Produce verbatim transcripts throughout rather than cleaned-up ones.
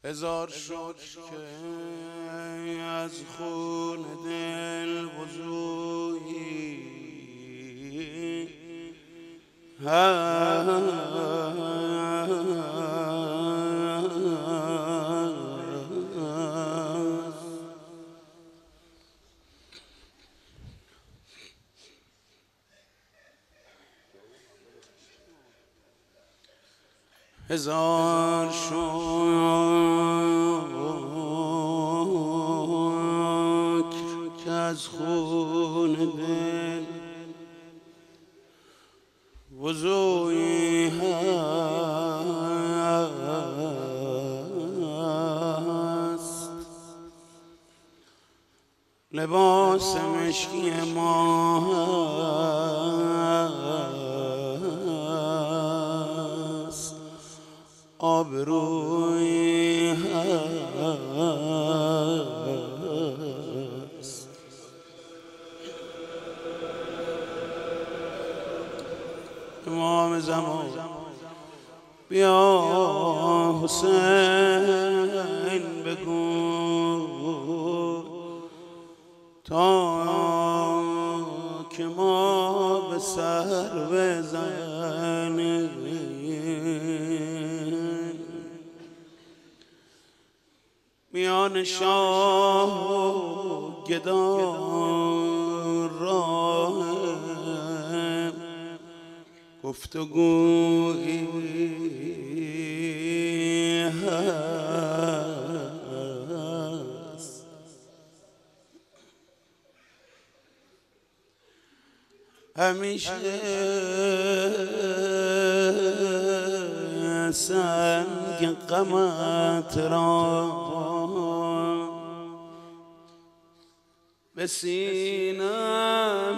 هزار شکر که از خون دل وضوعی هست. هزار شکر که از خون دل وضوعی هست. لباس مشکی ما هست، آبرویی هست. امام زمان بیا حسین بگو تا که ما به سر بزنیم، میان شاه و گدا راه گفتگویی هست. همیشه سنگ غمت را به سینم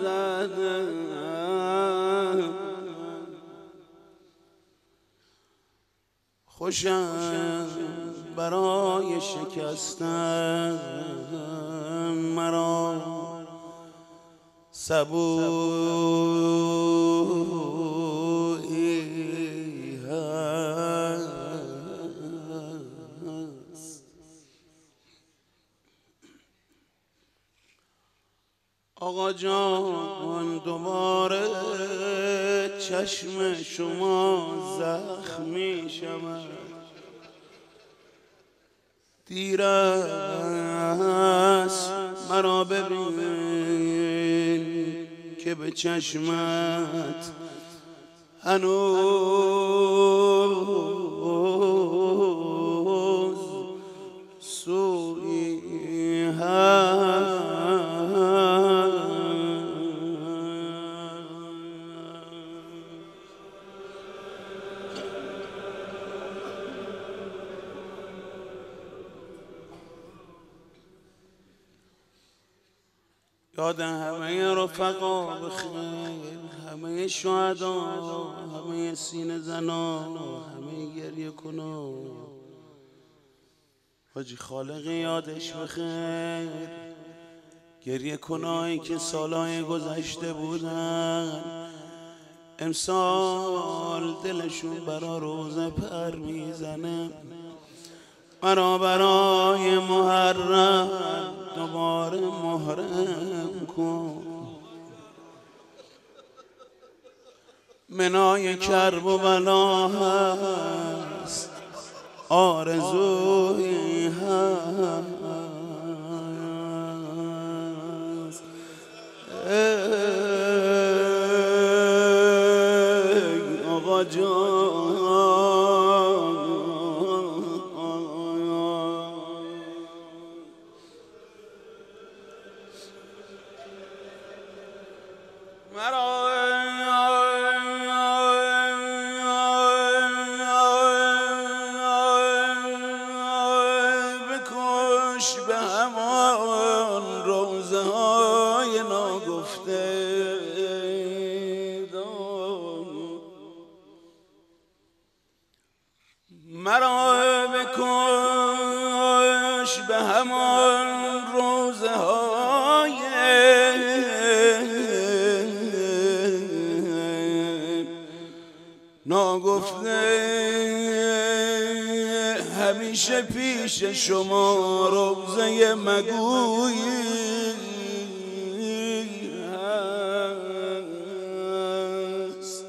زدم، خوشم برای شکستن مرا سبویی هست. آقا جان دوباره چشم شما زخمی شود، دیر است مرا ببین که به چشمت هنوز سویی هست. یاد همه رفقا بخیر، همه شهدا، همه سینه زنا، همه گریه کنا. حاجی خالق یادش بخیر، گریه کنایی که سالهای گذشته بودن امسال دلشون برا روزه پر میزنه. مرا برای محرم دوباره محرم کن، منای کرب و بلا هست، آرزویی هست. ای آقا جان مرا بکش به همان روزه های ناگفته، مرا بکش به همان روزه های ناگفته. همیشه پیش شما روزه مگویی هست.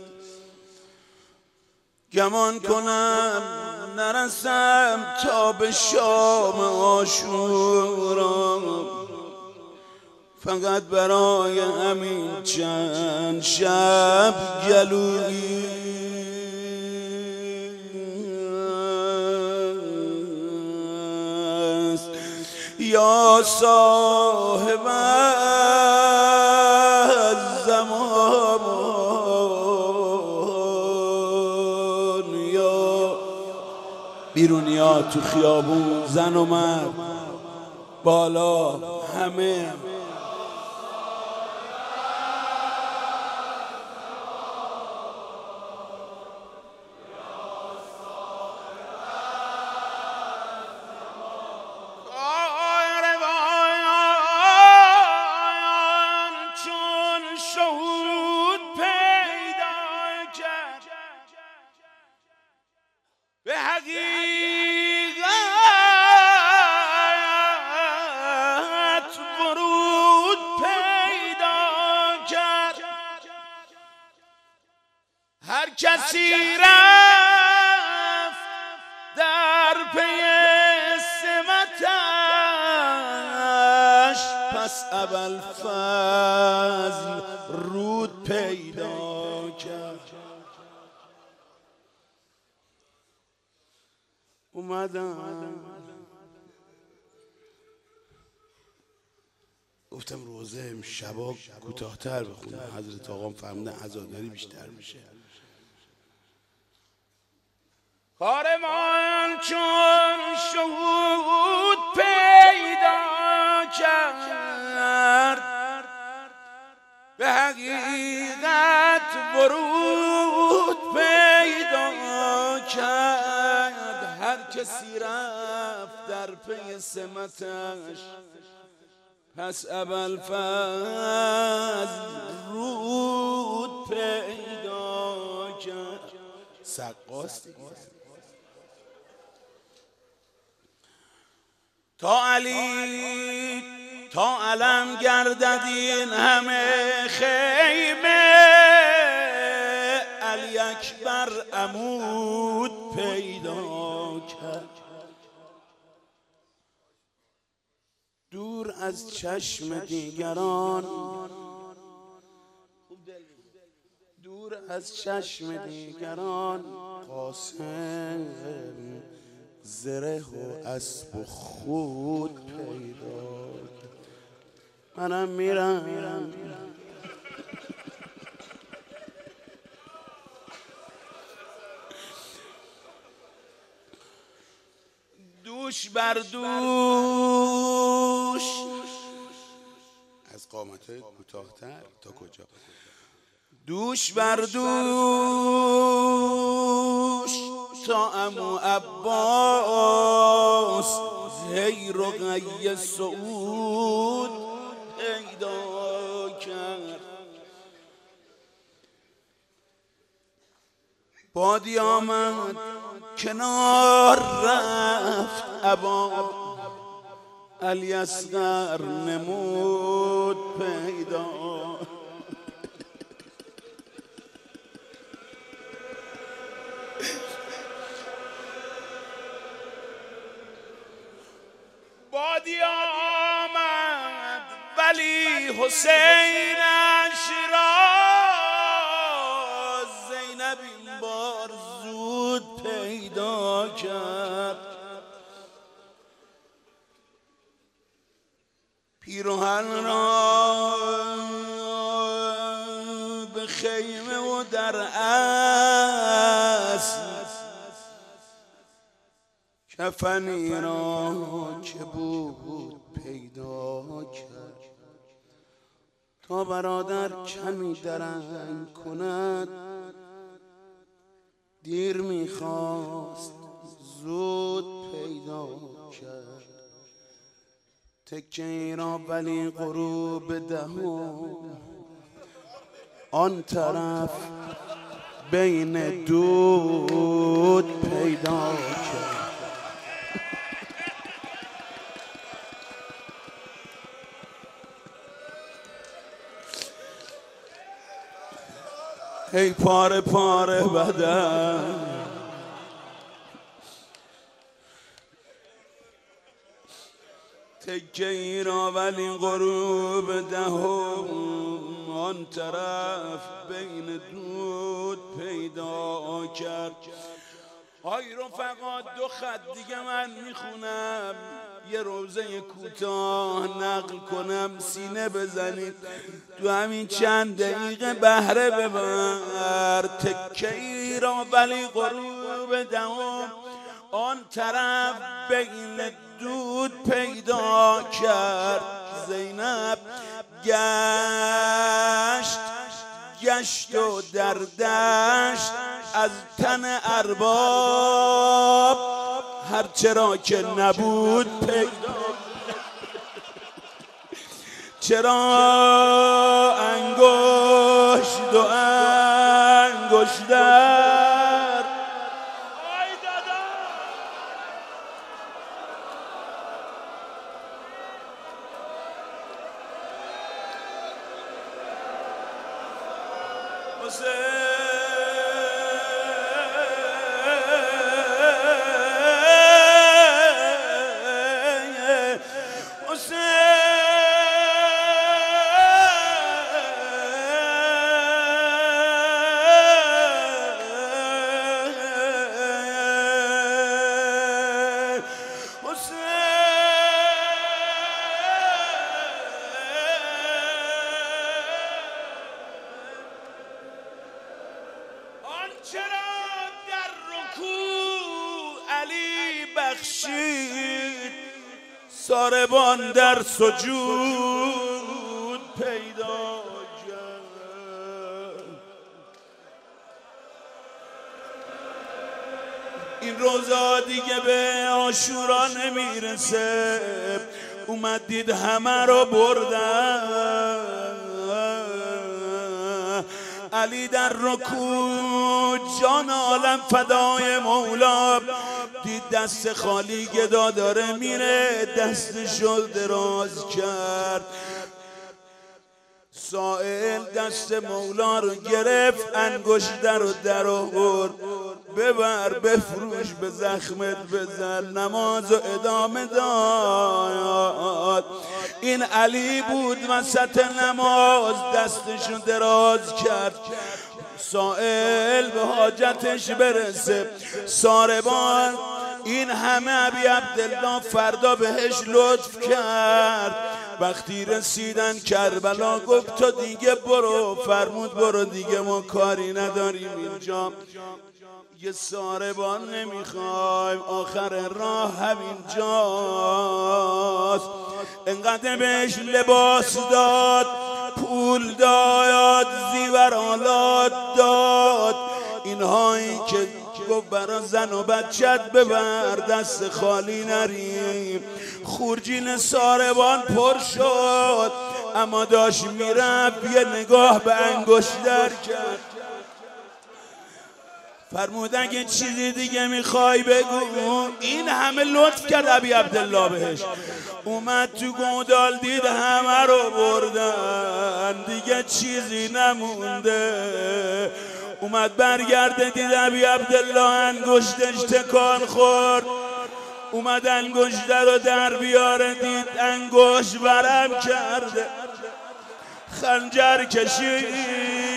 گمان کنم نرسم تا به شام عاشورا، فقط برای همین چند شب گلویی است. یا صاحب الزمان، یا بیرونیا تو خیابون، زن و مرد بالا همه، به حقیقت ورود پیدا کرد. هر کسی رفت در پی سمتش، پس ابوالفضل رود پیدا کرد. اومدم گفتم روزه امشبا کوتاه‌تر بخونم، حضرت آقام فرمودن عزاداری بیشتر میشه. کارمان چون شهود پیدا کرد، به حقیقت ورود پیدا کرد. هر کسی رفت در پی سمتش، پس ابوالفضل رود پیدا کرد. سقاست تا علی تا علم گردد این همه خیمه، علی اکبر عمود پیدا کرد. دور از چشم دیگران، دور از چشم دیگران، قاسم زره و اسب و خود پیدا کرد. منم میرم دوش بر دوش، از قامت‌های کوتاه‌تر تا کجا؟ دوش بر دوش تا عمو عباس، زهیر و قی سعود پیدا کرد. بادی آمد کنار رفت ابا، علی اصغر نمود پیدا. بادی آمد ولی حسینش را زینب این بار زود پیدا کرد. پیرهن را به خیمه و در اصل، کفنی را که بود پیدا کرد. تا برادر کمی درنگ کند، دیر میخواست زود پیدا کرد. تکه ای را ولی غروب دهم آن طرف بین دود پیدا کرد. ای پاره پاره بدن تکه ای را ولی غروب دهم آن طرف بین دود پیدا کرد. های رفقا دو خط دیگه من میخونم، یه روزه کوتاه نقل کنم، سینه بزنید تو همین چند دقیقه بهره ببر. تکه ای را ولی غروب دهم آن طرف بین دود پیدا کرد. زینب گشت گشت و در دشت از تن ارباب هرچرا که نبود پیدا. چرا انگشت و انگشتر ساربان در سجود پیدا کرد. این روزا دیگه به عاشورا نمیرسه، اومد دید همه رو بردن. علی در رکوع جان عالم فدای مولا، دید دست خالی گدا داره میره، دستشو دراز کرد. سائل دست مولا رو گرفت، انگشت رو در آورد، ببر بفروش به زخمت بزن، نماز و ادامه داد. این علی بود وسط نماز دستشو دراز کرد، سائل به حاجتش برسه. ساربان این همه ابی عبدالله فردا بهش لطف کرد. وقتی رسیدن کربلا گفت تو دیگه برو، فرمود برو دیگه ما کاری نداریم اینجا، یه ساربان نمیخوایم، آخر راه همینجاست. انقدر بهش لباس داد، پول داد، زیورالات داد. اینهایی که گفت برا زن و بچت ببر، دست خالی نریم. خورجین ساربان پر شد، اما داشت میرفت یه نگاه به انگشتر کرد، فرمود اگه چیزی دیگه میخوای بگو. این همه لطف کرد ابی عبدالله بهش. اومد تو گودال دید همه رو بردن، دیگه چیزی نمونده. اومد برگرده دید ابی عبدالله انگشتش تکان خورد، اومد انگشت رو در بیاره، دید انگشت ورم کرده، خنجر کشید.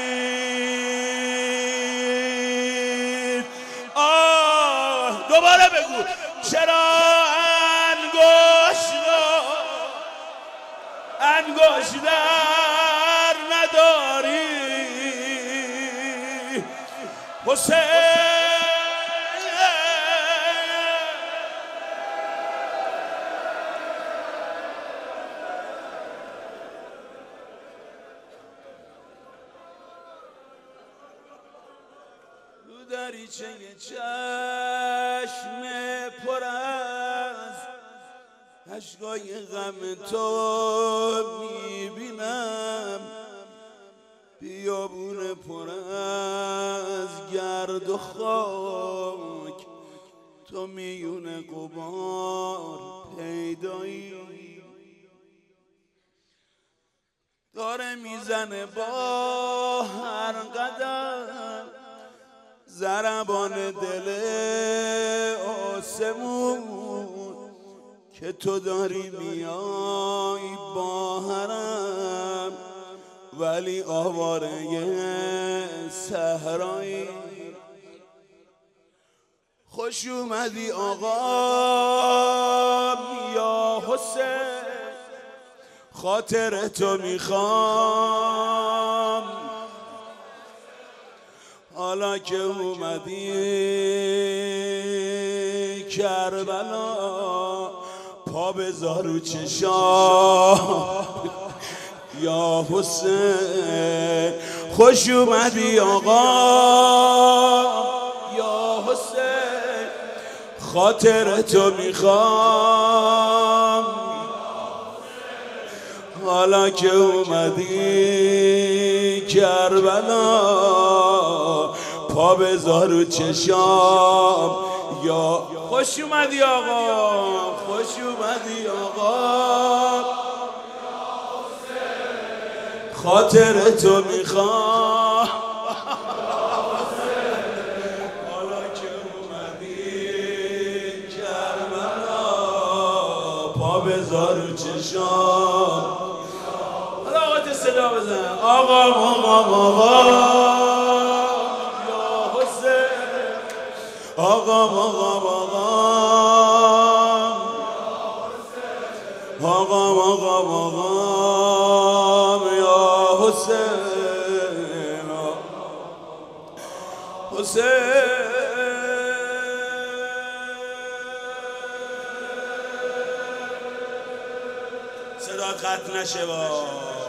آه دوباره بگو چرا انگشت انگشت در نداری حسین؟ دریچه چشم پر از اشکای غم تو میبینم، بیابون پر از گرد و خاک، تو میون غبار پیدایی. داره میزنه با هر هر قدم ضربان دل آسمون که تو داری میای با حرم، ولی آواره صحرایی. خوش اومدی آقا یا حسین، خاطر تو میخوام حالا که اومدی کربلا، پا بذار رو چشام یا حسین. خوش اومدی آقا یا حسین، خاطر تو میخوام حالا که اومدی کربلا، پا بذار رو چشام یا خوش اومدی آقا، خوش اومدی آقا، خاطر تو میخوام حالا که اومدی کربلا، پا بذار رو چشام. حالا آقا صدا بزن آقا آقا آقا یا حسین، آقا آقا آقا آقا آقا آقا یا حسین حسین. صدا قطع نشه با